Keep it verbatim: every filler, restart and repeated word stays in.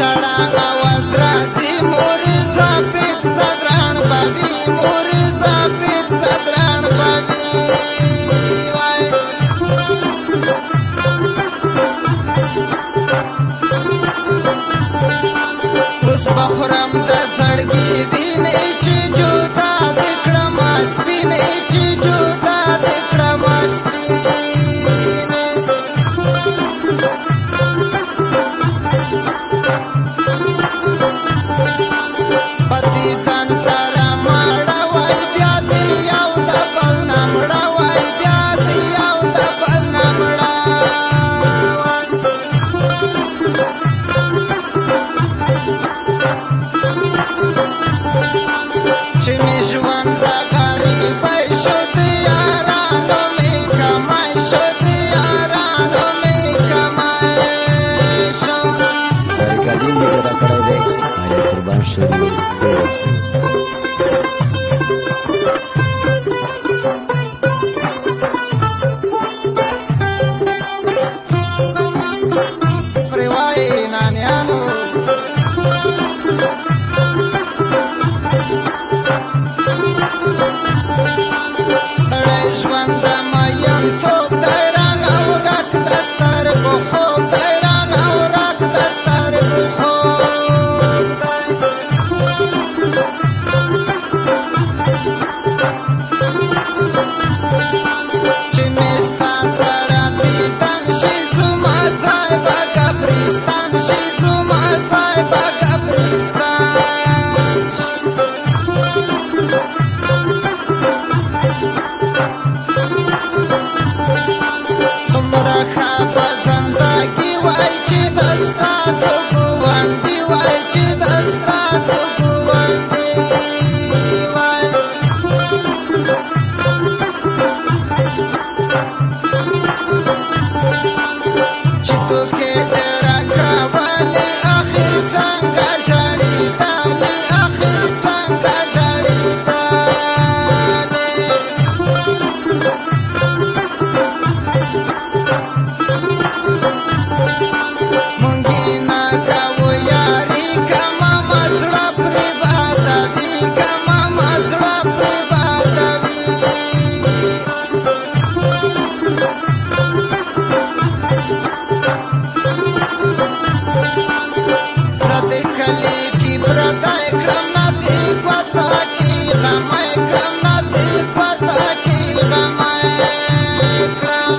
شړا اواز راځي مور زاپیک صدران بابي مور زاپیک صدران بابي اوس بخورم د زړګي وینې چې جودا د کړم سپینې چې جودا د کړم سپینې پتی تن سره مړه وای بیا دې یو د بل نه مړه وای بیا دې یو د بل نه مړه چې مې ژوند د غریبۍ شو د یارانو مې کمای شو د یارانو مې کمای شو ریکارډینګ یې را کړی دی آیا قربان شوي پرې وایي نانیانو ستړی ژوند د مینتوب دی رانه ورک د سترګو خوب دی رانه ورک د سترګو خوب دی چې مې ستا سره دیدن شي زما ځای به قبرستان شي زما ځای به قبرستان شي څومره ښه به زندګي وای چې د ستاسو ګاونډي وای چې د ستاسو ګاونډي وای چې توکې دې راکولې اخر څنګه ژړېدلې اخر څنګه ژړېدلې مونږ یې نه کوو یاري که ماما زړه پرې بادوي که ماما زړه پرې بادوي زه د کلي کې پردی کړم نه دې ګوته کې غمی کړم نه دې ګوته کې غمی کړم